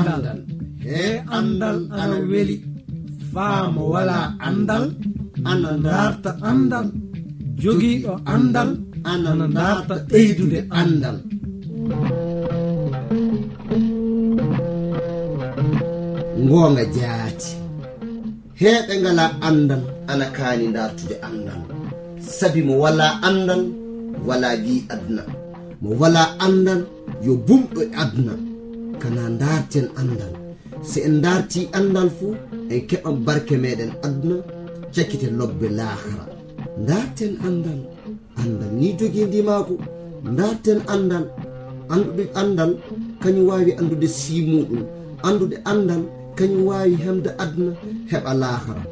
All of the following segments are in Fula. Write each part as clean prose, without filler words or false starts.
andal he andal ana weli faamo wala andal ana darta andal jogiiɗo andal ana darta ɓeydude andal. Ngonga jaati heɓe ngala andal ana kaani dartude andal, sabi mo wala andal wala gi adna, mo wala andal yo bumɗo e adna. Kana darten andal, si en darti andal fu en keɓan barke meɗen adna, cakkite lobbe lahara. Darten andal, andal ni jogi ndimago. Darten andal, andude andal kañum wawi andude simuɗum, andude andal kañum wawi hemde adna heɓa lahara.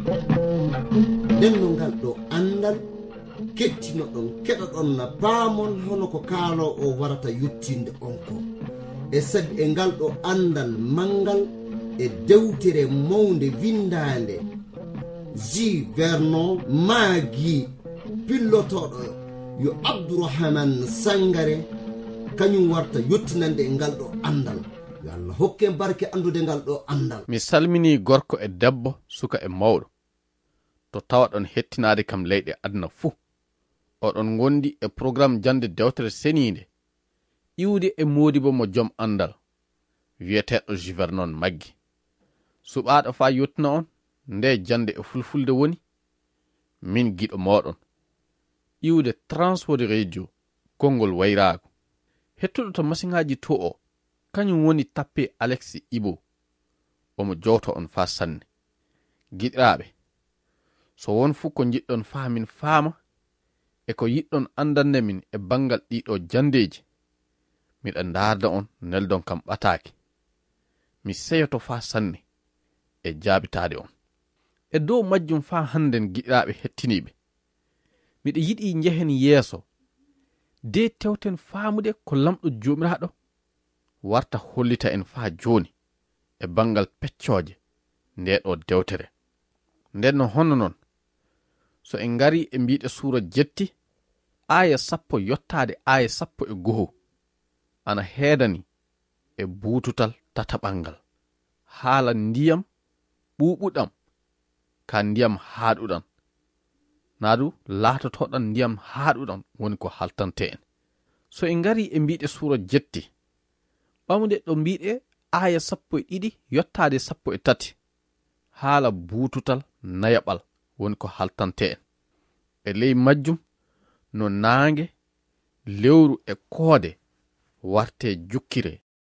nden no ngal ɗo andal kettino ɗon keɗa ɗon na paamon hono ko kaalo o warata yettinde on ko, e sabi e ngal ɗo andal mangal e dewtere mawde windande Jules Vernon maagi pillotoɗo yo Abdourahmane Sangare, kañum warta yettinande e ngal ɗo andal. Yo Allah hokke barke andude ngal ɗo andal. Mi salmini gorko e debbo, suka e mawɗo, to tawa ɗon hettinade kam leyɗe aduna fuu. Oɗon gondi e programme jande dewtere senide iwde e modibo mo joom andal wiyeteɗo Jules Vernon maggi. Suɓaɗo fa yettina on nde jande e fulfulde woni min giɗo moɗon iwde Transworld Radio konngol wayrago. Hettuɗo to masiŋaji to o kañum woni tappe Alexi Ibo, omo jowto on fa sanne. Giɗiraɓe, so won fu ko jiɗɗon fa min faama e ko yiɗɗon andanne min e bangal ɗiɗo jandeji, miɗa darda on neldon kam ɓataki. Mi seyoto fa sanne e jaabitade on. E dow majjum fa hannden giɗiraɓe hettiniɓe, miɗa yiɗi jehen yeeso de tewten faamude ko lamɗo jomiraɗo warta hollita en fa joni e bangal peccoje nde ɗo dewtere. Nden no honno non, so en ngari e mbiɗe suura jetti aya 10 yottade aya 11 ana heedani e buututal tataɓangal haala ndiyam ɓuuɓuɗam ka ndiyam haaɗuɗan, naadu laatotoɗan ndiyam haaɗuɗan woni ko haltante en. So en ngari e mbiɗe suura jetti ɓamude ɗo mbiɗe aya 12 yottade 13 haala buututal nayaɓal woni ko haltante en. E ley majjum no naange, lewru e koode warte jukkire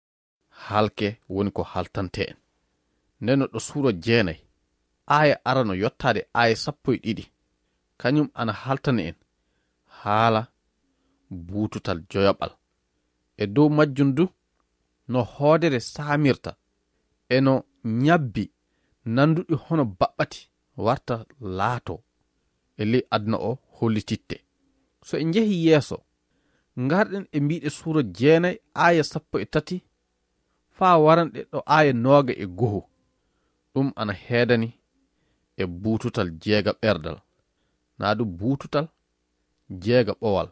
halke woni ko haltante en. Ndeno ɗo suura 9 aya arano yottade aya 12 kañum ana haltane en haala buututal joyaɓal. E dow majjum du no hoodere saamirta e no ñabbi nanduɗi hono baɓɓati warta laato e ley aduna o hollititte. So en jehi yeeso ngarɗen e mbiɗe suura 9 aya 13 faa waranɗe ɗo aya 21 ɗum ana heedani e buututal jeega ɓerdal, naadu buututal jeega ɓowal,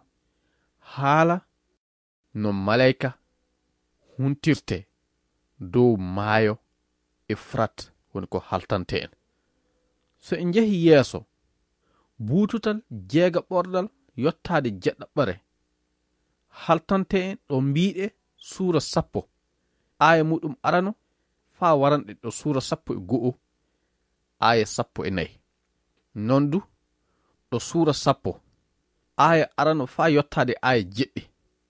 haala no malayka huntirte dow maayo Efrat woni ko haltante en. So en jehi yeeso buututal jeega ɓordal yottade jeɗɗaɓɓare haltante en ɗo mbiɗe suura 10 aya muɗum arano faa waranɗe ɗo suura 11 aya 14. Non du ɗo suura 10 aya arano faa yottade aya 7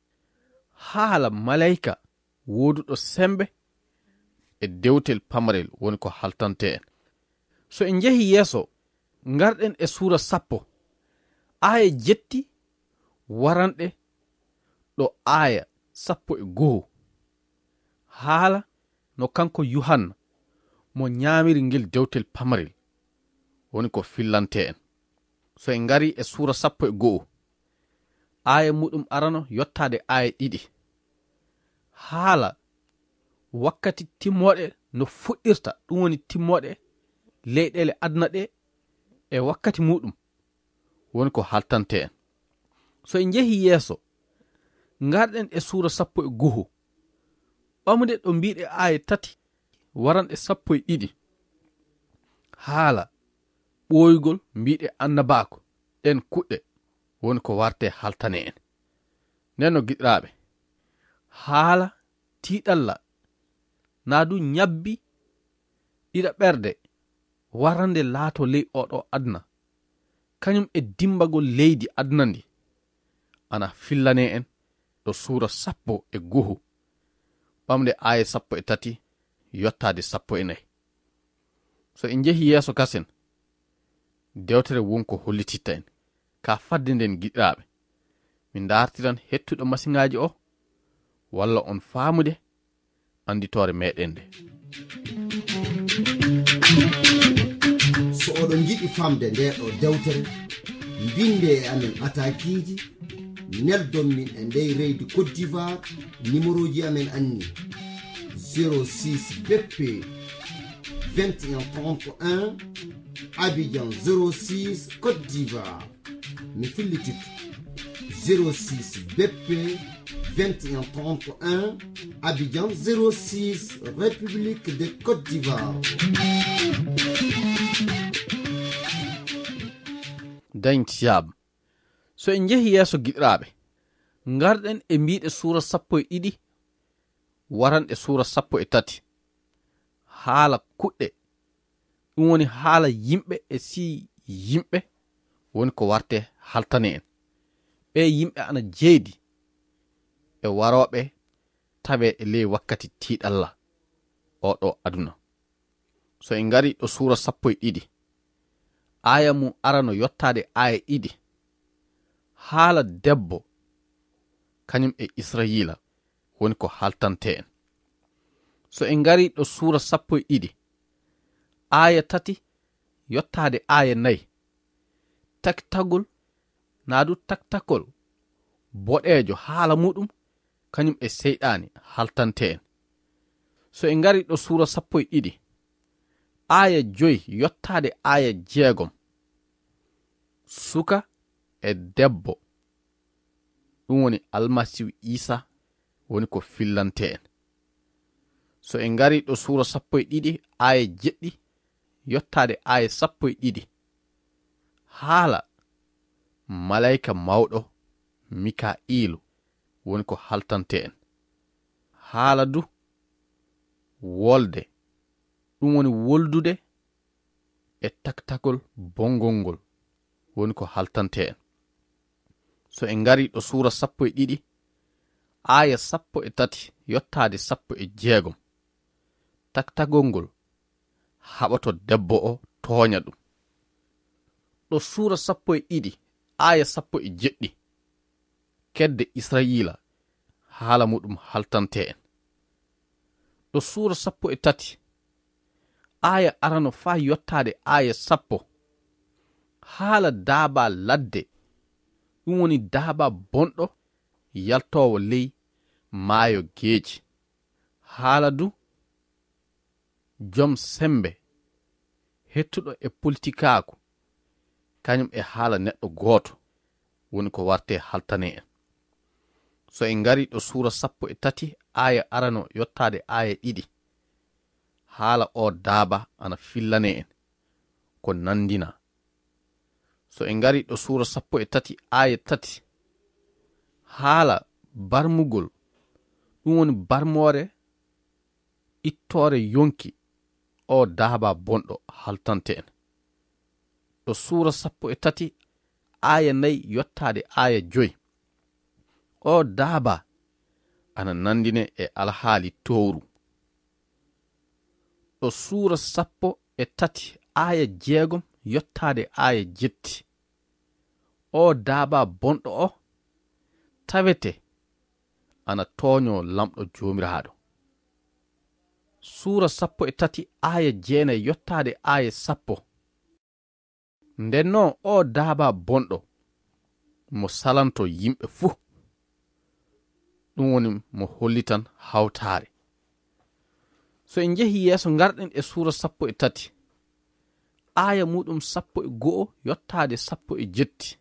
haala malayka woduɗo sembe e dewtel pamarel woni ko haltante en. So en jehi yeeso ngarɗen e suura 10 aya 7 waranɗe ɗo aya 11 haala no kanko Yuhanna mo ñaamiri ngel dewtel pamarel woni ko fillante en. So en ngari e suura 11 aya muɗum arano yottade aya 2 haala wakkati timmoɗe no fuɗɗirta, ɗum woni timmoɗe leyɗele aduna ɗe e wakkati muɗum woni ko haltante en. So en jehi yeeso ngarɗen e suura 11 ɓamude ɗo mbiɗe aya 3 waranɗe 12 haala ɓoygol mbiɗe annabako ɗen kuɗɗe woni ko warte haltane en. nden no giɗiraɓe, haala tiɗalla na du nyabbi ɗiɗa ɓerde warande laato ley oɗo aduna kañum e dimbagol leydi aduna ndi ana fillane en ɗo suura 19 ɓamde aya 13 yottade 14. so en jehi yeeso kasen dewtere wonko hollititta en ka fadde nden giɗiraɓe min dartiran hettuɗo masiŋaji o walla on faamude anditore meɗen nde. so oɗon jiɗi famde nde ɗo dewtere binde e amen atakiji neldon min e ndey reydi Côte d'Ivoire. numéroji amen anni 06 BP 2131 Abidjan 06 Côte d'Ivoire. mi fillitito 06 BP 2131 Abidjan 06 République de Côte d'Ivoire. dañtiyab so en jehi yeeso giɗiraɓe garɗen e mbiɗe suura 12 waranɗe suura 13 haala kuɗɗe ɗum woni haala yimɓe e si yimɓe woni ko warte haltane en. ɓe yimɓe ana jeedi e waroɓe tawe e ley wakkati tiɗalla oɗo aduna. so en gari ɗo suura 12 aya mum arano yottade aya 2 haala debbo kañum e Israyila woni ko haltante en. so en gari ɗo suura 12 aya 3 yottade aya 4 taktagol naadu taktakol boɗejo haala muɗum kañum e seyɗani haltante en. so en gari ɗo suura 12 aya 5 yottade aya 6 suka e debbo ɗum woni almasihu Isa woni ko fillante en. so en gari ɗo suura 12 aya 7 yottade aya 12 haala malayika mawɗo Mika'ilu woni ko haltante en. haala du wolde ɗum woni woldude e taktakol bongol ngol woni ko haltante en. so en gari ɗo suura 12 aya 13 yottade 16 taktagol ngol haɓato debbo o tooña ɗum. ɗo suura 12 aya 17 kedde Israyila haala muɗum haltante en. ɗo suura 13 aya arano fa yottade aya 10 haala daaba ladde ɗum woni daaba bonɗo yaltowo ley maayo geeji. haala du joom sembe hettuɗo e politikaku kañum e haala neɗɗo gooto woni ko warte haltane en. so en gari ɗo suura 13 aya arano yottade aya 2 haala o daaba ana fillane en ko nandina. so en gari ɗo suura 13 aya 3 haala barmugol ɗum woni barmore ittore yonki o daaba bonɗo haltante en. ɗo suura 13 aya 4 yottade aya 5 o daaba ana nandine e alhaali towru. ɗo suura 13 aya 6 yottade aya 7 o daaba bonɗo o tawete ana tooño lamɗo jomiraɗo. suura 13 aya 9 yottade aya 10 ndenno o daaba bonɗo mo salanto yimɓe fuu ɗum woni mo hollitan hawtaare. so en jehi yeeso garɗen e suura 13 aya muɗum 11 yottade 17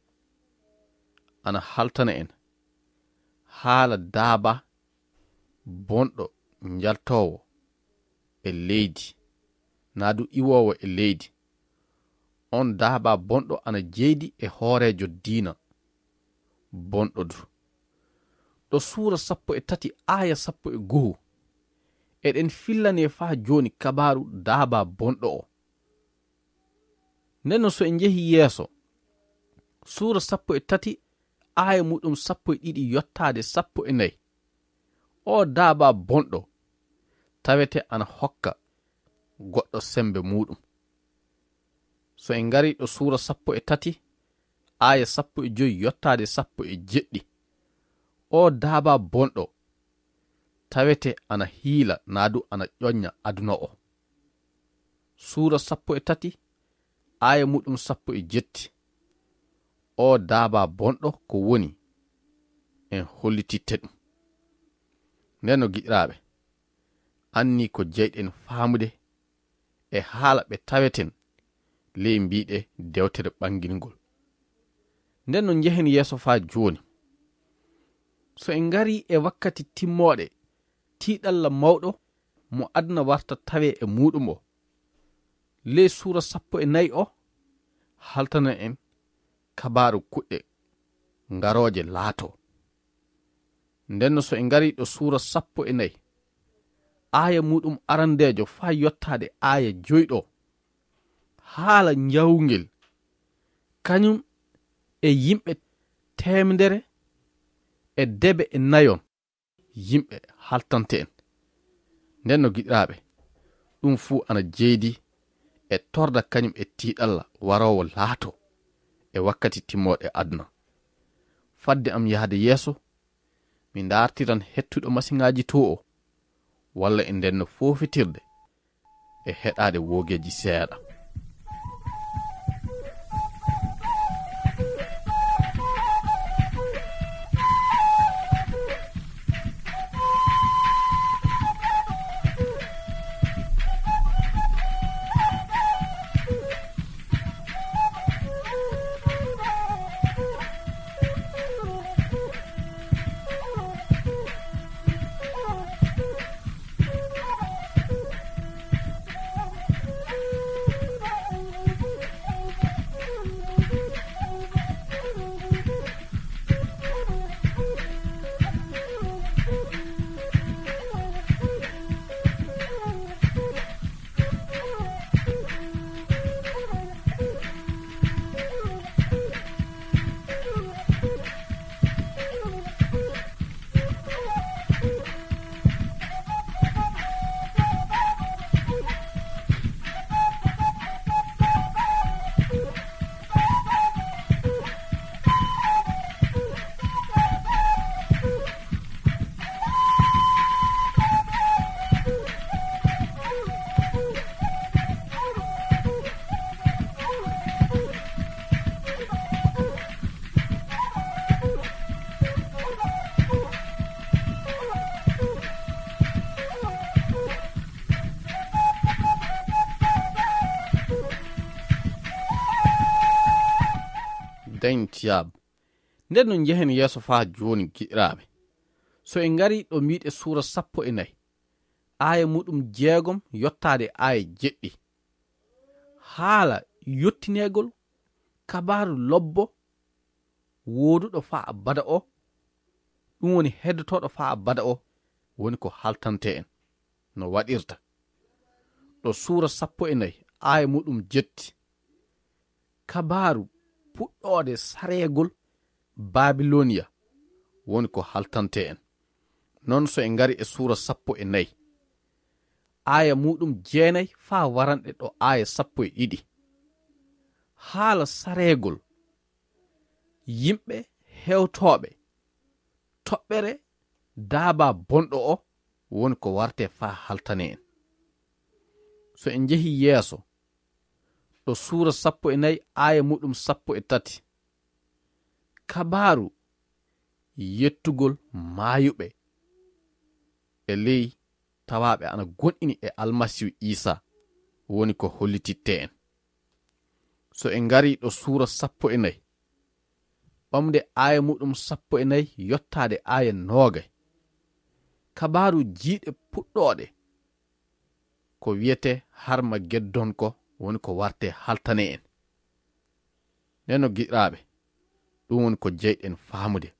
ana haltana en haala daaba bonɗo njaltowo e leydi naadu iwowo e leydi, on daaba bonɗo ana jeydi e hoorejo diina bonɗo du. ɗo suura 13 aya 11 eɗen fillane faa joni kabaru daaba bonɗo o. nden so en jehi yeeso suura 13 aya muɗum 12 yottade 14, o daaba bonɗo tawete ana hokka goɗɗo sembe muɗum. so en ngari ɗo suura 13 aya 15 yottade 17, o daaba bonɗo tawete ana hiila naadu ana ƴoñña aduna o. suura 13 aya muɗum 17, o daaba bonɗo ko woni en hollititte ɗum. nden no giɗiraɓe, anni ko jeyɗen faamude e haala ɓe taweten ley mbiɗe dewtere ɓangilngol. nden no njehen yeeso faa joni, so en ngari e wakkati timmoɗe tiiɗalla mawɗo mo aduna warta tawe e muɗum o, ley suura 14 o haltana en kabaru kuɗɗe ngaroje laato. nden so en ngari ɗo suura 14 aya muɗum arandejo faa yottade aya 5, haala njawngel kañum e yimɓe 100 yimɓe haltante en. nden no giɗiraɓe, ɗum fuu ana jeydi e torda kañum e tiiɗalla warowo laato e wakkati timmoɗe aduna. fadde am yahde yeeso mi dartiran hettuɗo masiŋaji to o, walla e nden no fofitirde e heɗade wogeji seeɗa. dañtiyab. nden no njehen yeeso faa joni giɗiraɓe, so en ngari ɗo mbiɗe suura 14 aya muɗum 6 yottade aya 7, haala yottinegol kabaru lobbo woduɗo faa abada o, ɗum woni heddotoɗo faa abada o, woni ko haltante en no waɗirta. ɗo suura 14 aya muɗum 7, kabaru puɗɗode sareegol babiloniya woni ko haltante en. non so en ngari e suura 14 aya muɗum 9 faa waranɗe ɗo aya 12, haala sareegol yimɓe hewtoɓe toɓɓere daaba bonɗo o woni ko warte faa haltane en. so en jehi yeeso ɗo suura 14 aya muɗum 13, kabaru yettugol maayuɓe e ley tawaɓe ana gonɗini e almasihu isa woni ko hollititte en. so en ngari ɗo suura 14 ɓamde aya muɗum 14 yottade aya 20, kabaru jiiɗe puɗɗoɗe ko wiyete Harmageddon ko woni ko warte haltane en. Neno giɗraɓe, ɗum woni ko jeyɗen faamude.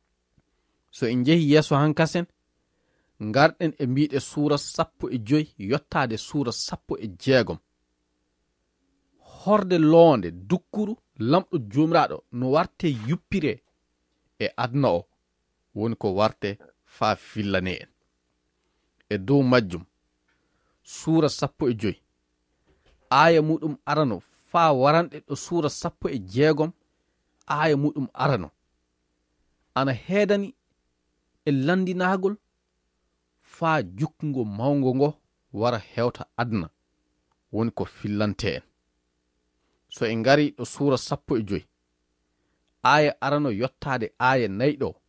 So en jehi yeeso hankasen, ngarɗen e mbiɗe suura 15 yottade suura 16. Horde loonde dukkuru lamɗo jomiraɗo no warte yuppire e aduna o woni ko warte faa fillane en. E dow majjum suura 15 aya muɗum arano faa waranɗe ɗo suura 16 aya muɗum arano ana heedani e landinagol faa jukkugo mawngo ngo wara hewta aduna woni ko fillante en. So en ngari ɗo suura 15 aya arano yottade aya 4 ɗo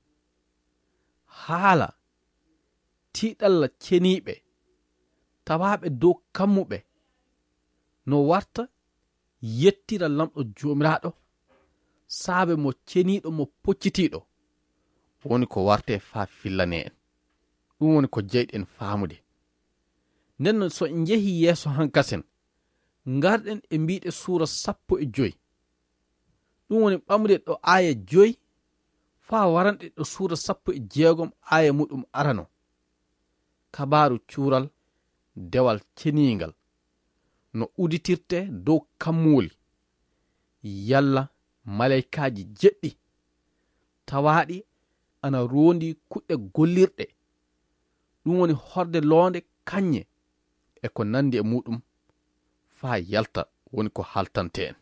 haala tiiɗalla ceniiɓe tawaɓe dow kammuɓe no warta yettira lamɗo jomiraɗo saabe mo ceniiɗo mo poccitiɗo woni ko warte faa fillane en. ɗum woni ko jeyɗen faamude. Nden so en jehi yeeso hankasen ngarɗen e mbiɗe suura 15 ɗum woni ɓamde ɗo aya 5 faa waranɗe ɗo suura 16 aya muɗum arano kabaru cuural dewal ceningal no uditirte dow kammuli yalla malaikaji jeɗɗi tawaɗi ana rondi kuɗɗe gollirɗe ɗum woni horde loonde kanye e ko nandi e muɗum faa yalta woni ko haltante en.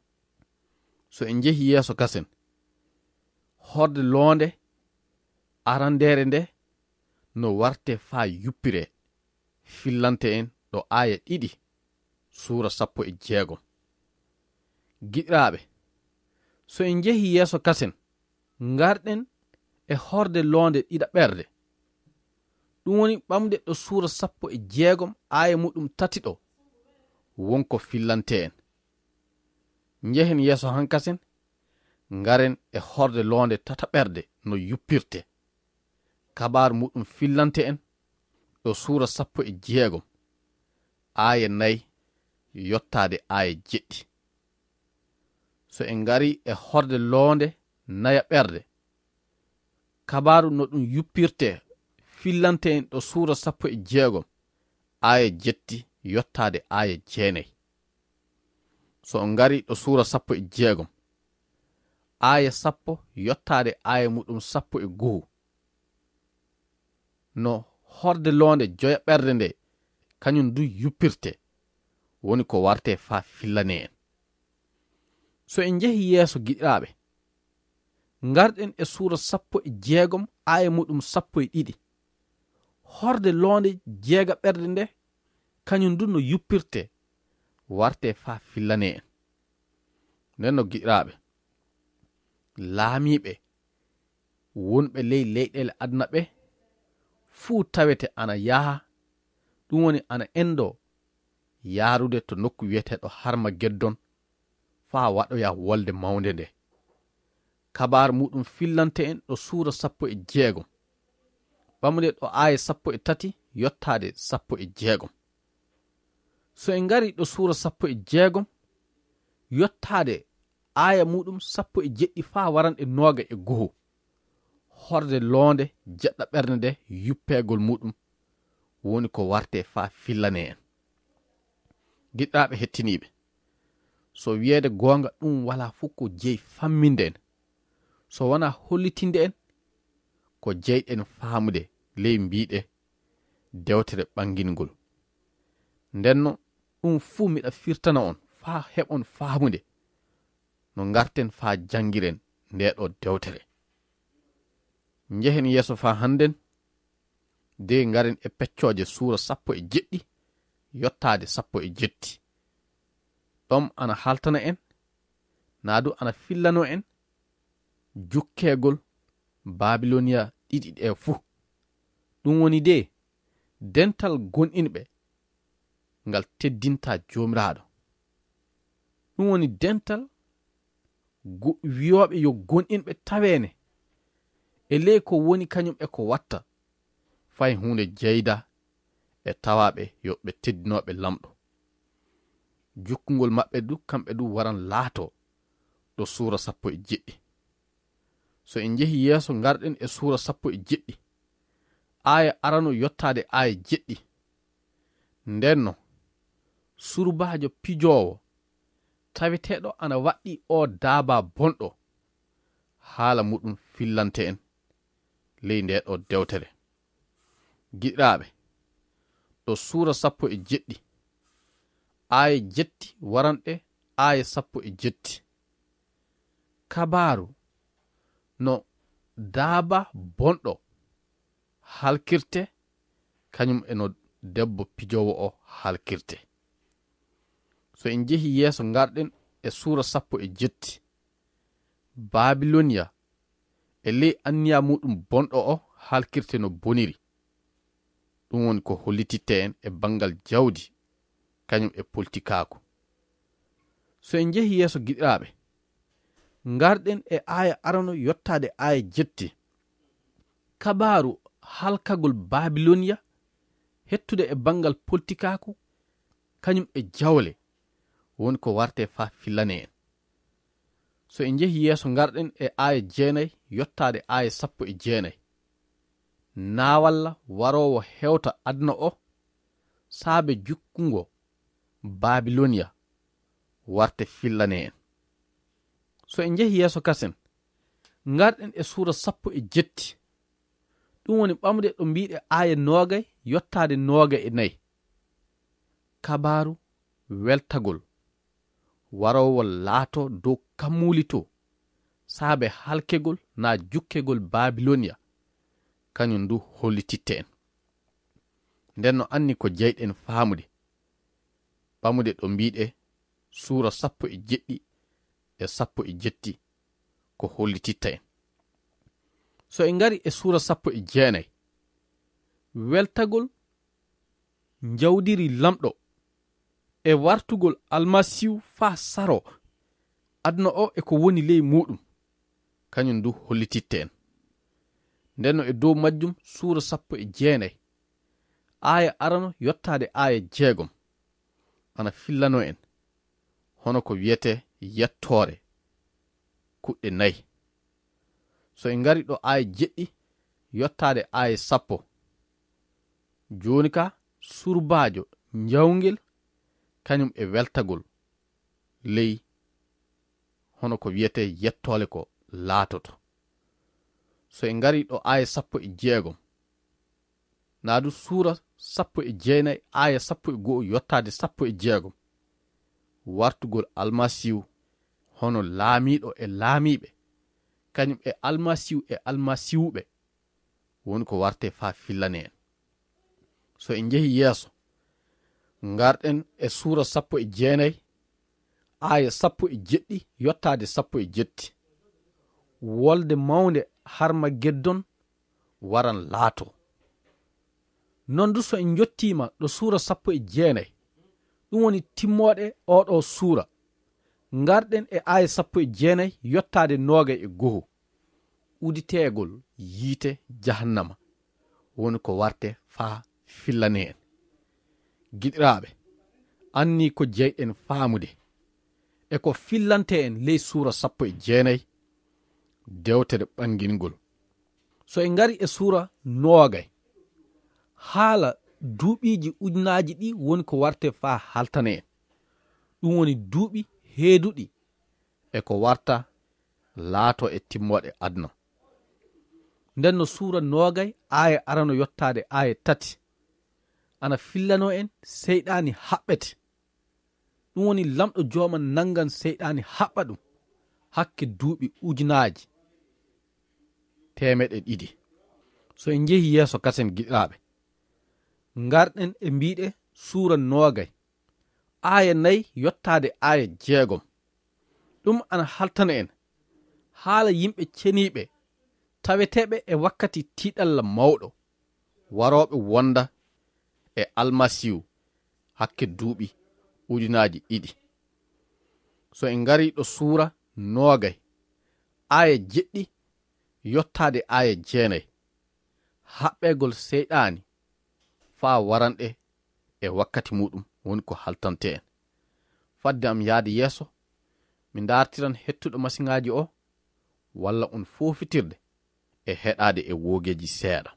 So en jehi yeeso kasen horde loonde arandere nde no warte faa yuppire fillante en ɗo aya 2 suura 16. giɗraɓe, so en jehi yeeso kasen ngarɗen e horde loonde ɗiɗaɓerde ɗum woni ɓamde ɗo suura 16 aya muɗum 3 ɗo wonko fillante en. Njehen yeeso hankasen ngaren e horde loonde tataɓerde no yuppirte kabar muɗum fillante en ɗo suura 16 aya 4 yottade aya 7. So en ngari e horde loonde nayaɓerde kabaru no ɗum yuppirte fillante en ɗo suura 16 aya 7 yottade aya 9. So on ngari ɗo suura 16 aya 10 yottade aya muɗum 11 no horde loonde joya ɓerde nde kañum du yuppirte woni ko warte faa fillane en. So en jehi yeeso giɗiraɓe ngarɗen e suura 16 aya muɗum 12 horde loonde jeega ɓerde nde kañum du no yuppirte warte faa fillane en. Nden no giɗiraɓe laamiɓe wonɓe ley leyɗele aduna ɓe fuu tawete ana yaha ɗum woni ana endo yaarude to nokku wiyeteɗo Harmageddon faa waɗoya wolde mawnde nde kabar muɗum fillante en ɗo suura 16 ɓamde ɗo aya 13 yottade 16. So en ngari ɗo suura 16 yottade aya muɗum 17 faa waranɗe 21 horde loonde jeɗɗa ɓernde nde yuppegol muɗum woni ko warte faa fillane en. giɗɗaɓe hettiniɓe, so wiyeede goonga ɗum wala fof ko jeyi famminde en so wona hollitinde en ko jeyɗen faamude ley mbiɗe dewtere ɓangingol. Ndenno ɗum fuu miɗa firtana on faa heɓon faamude no garten faa jangiren ndeɗo dewtere. Njehen yeeso faa hannden de ngaren e peccooje suura 17 yottade 17. ɗom ana haltana en naadu ana fillano en jukkegol Babiloniya ɗiɗi ɗe fuu. ɗum woni de dental gonɗinɓe ngal teddinta jomiraɗo. ɗum woni dental wiyoɓe yo gonɗinɓe tawene e ley ko woni kañum e ko watta fay hunde jeyda e tawaɓe yoɓe teddinoɓe lamɗo. Jukkungol maɓɓe du kamɓe du waran laato ɗo suura 17. So en jehi yeeso garɗen e suura 17 aya arano yottade aya 7. ndenno surbajo pijowo tawiteɗo ana waɗɗi o daaba bonɗo haala muɗum fillante en ley ndeɗo dewtere. giɗiraɓe, ɗo suura 17 aya 7 waranɗe aya 17 kabaru no daaba bonɗo halkirte kañum eno debbo pijowo o halkirte. So en jehi yeeso garɗen e suura 17 babilonia e ley anniya muɗum bonɗo o halkirte no boniri. ɗum woni ko hollititte en e bangal jawdi kañum e politikaku. So en jehi yeeso giɗiraɓe garɗen e aya arano yottade aya 7 kabaru halkagol babilonia hettude e bangal politikaku kañum e jawle woni ko warte fa fillane en. So en jehi yeeso garɗen e aya 9 yottade aya 19 nawalla warowo hewta aduna o saabe jukkungo babilonia warte fillane en. So en jehi yeeso kasen garɗen e suura 17 ɗum woni ɓamde ɗo mbiɗe aya 20 yottade 24 kabaru weltagol warowo laato dow kammuli to saabe halkegol na jukkegol babilonia kañum du hollititte en. nden no anni ko jeyɗen faamude ɓamude ɗo mbiɗe suura 17 e 17 ko hollititta en. So en ngari e suura 19 weltagol jawdiri lamɗo e wartugol almasihu fa saro aduna o e ko woni ley muɗum kañum du hollititte en. ndenno e dow majjum suura 19 aya arano yottade aya 6 ana fillano en hono ko wiyete yettore kuɗɗe 4. So en ngari ɗo aya 7 yottade aya 10 joni ka surbajo jawgel kañum e weltagol ley hono ko wiyete yettole ko laatoto. So en ngari ɗo aya 16 naadu suura 19 aya 11 yottade 16 wartugol almasihu hono laamiɗo e laamiɓe kañum e almasihu e almasihuɓe woni ko warte fa fillane en. So en jehi yeeso garɗen e suura 19 aya 17 yottade 17 wolde mawde harmageddon waran laato. non du so en jottima ɗo suura 19 ɗum woni timmoɗe oɗo suura garɗen e aya 19 yottade 21 uditegol yiite jahannama woni ko warte fa fillane en. giɗiraɓe, anni ko jeyɗen faamude e ko fillante en ley suura 19 dewtere ɓangingol. So en ngari e suura 20 haala duuɓiji ujunaji ɗi woni ko warte fa haltane en. ɗum woni duuɓi heeduɗi e ko warta laato e timmoɗe aduna. nden no suura 20 aya arano yottade aya 3 ana fillano en seyɗani haɓɓete. ɗum woni lamɗo joman nangan seyɗani haɓɓa ɗum hakke duuɓi ujunaji 200. So en jehi yeeso kasen giɗiraɓe garɗen e mbiɗe suura 20 aya 4 yottade aya 6 ɗum ana haltana en haala yimɓe ceniɓe taweteɓe e wakkati tiɗalla mawɗo waroɓe wonda e almasihu hakke duuɓi ujunaji 2. So en ngari ɗo suura 20 aya 7 yottade aya 9 haɓɓegol seyɗani faa waranɗe e wakkati muɗum woni ko haltante en. Fadde am yaade yeeso mi dartiran hettuɗo masiŋaji o walla on fofitirde e heɗade e wogeji seeɗa.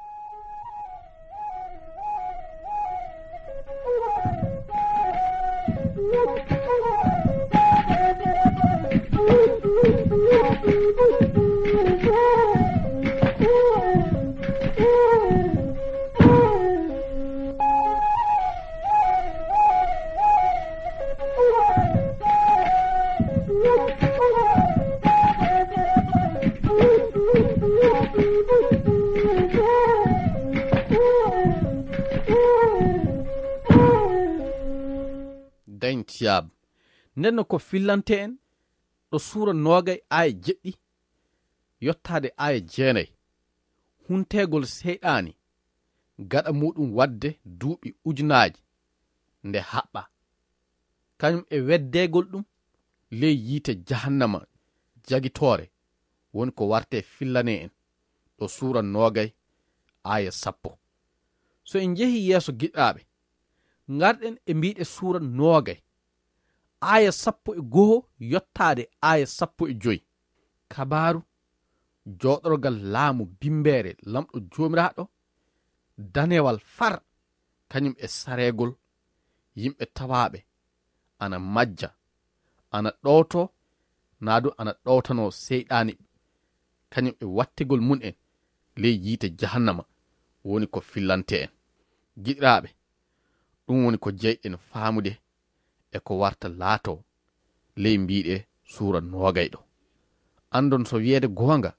Daintiyab nden ko fillante en ɗo suura nogay aya jeɗɗi yottade aya jeenay. Huntegol seyɗani gaɗa muɗum wadde duuɓi ujunaji nde haɓɓa kañum e weddegol ɗum ley yiite jahannama jagitore woni ko warte fillane en ɗo suura nogay aya 10. So en jehi yeeso giɗɗaɓe garɗen e mbiɗe suura nogay aya 11 yottade aya 15. Kabaru joɗorgal laamu bimbere lamɗo jomiraɗo danewal far kañum e saregol yimɓe tawaɓe ana majja ana ɗowto naadu ana ɗowtano seyɗani kañum e wattigol mun en ley yiite jahannama woni ko fillante en. Giɗiraɓe ɗum woni ko jeyɗen faamude e ko warta laato ley mbiɗe suura nogay ɗo. Andon so wiyeede goonga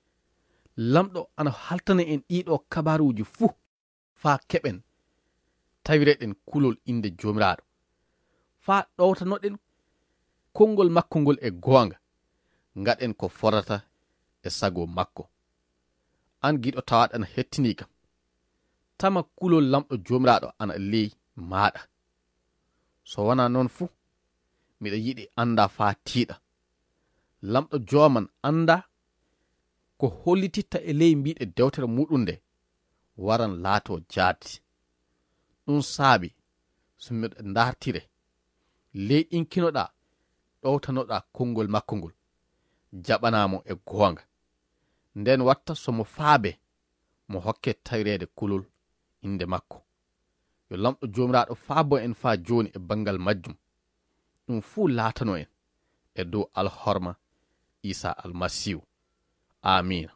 lamɗo ana haltana en ɗiɗo kabaruji fuu faa keɓen tawireɗen kulol inde jomiraɗo faa ɗowtanoɗen konngol makko ngol e goonga gaɗen ko fotata e sago makko. An giɗo tawaɗo ana hettini kam tama kulol lamɗo jomiraɗo ana ley maɗa. So wona noon fuu miɗa yiɗi anda faa tiiɗa lamɗo joman anda ko hollititta e ley mbiɗe dewtere muɗum nde waran laato jaati. Ɗum saabi so miɗa dartire ley ɗinkinoɗa ɗowtanoɗa konngol makko ngol jaɓanamo e goonga nden watta somo faabe mo hokke tawirede kulol inde makko. Yo lamɗo jomiraɗo faabo en faa joni e bangal majjum. Ɗum fuu laatano en e dow alhorma Isa almasihu. Amina.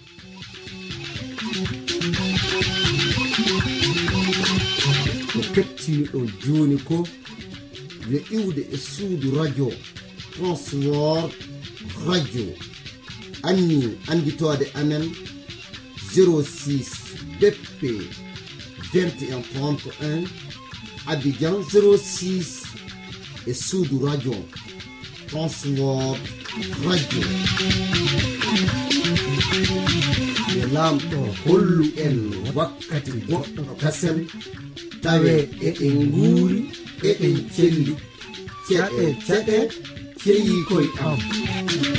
ko kettini ɗo joni ko yo iwde e suudu radio Transworld radio anni anditode amen 06 BP 2131 Abidjan 06 e suudu radio Transworld radio. Yo lamɗo hollu en wakkati goɗɗo kasem tawe eɗen nguuri eɗen celli ceɗe ceɗe ceyi koye am.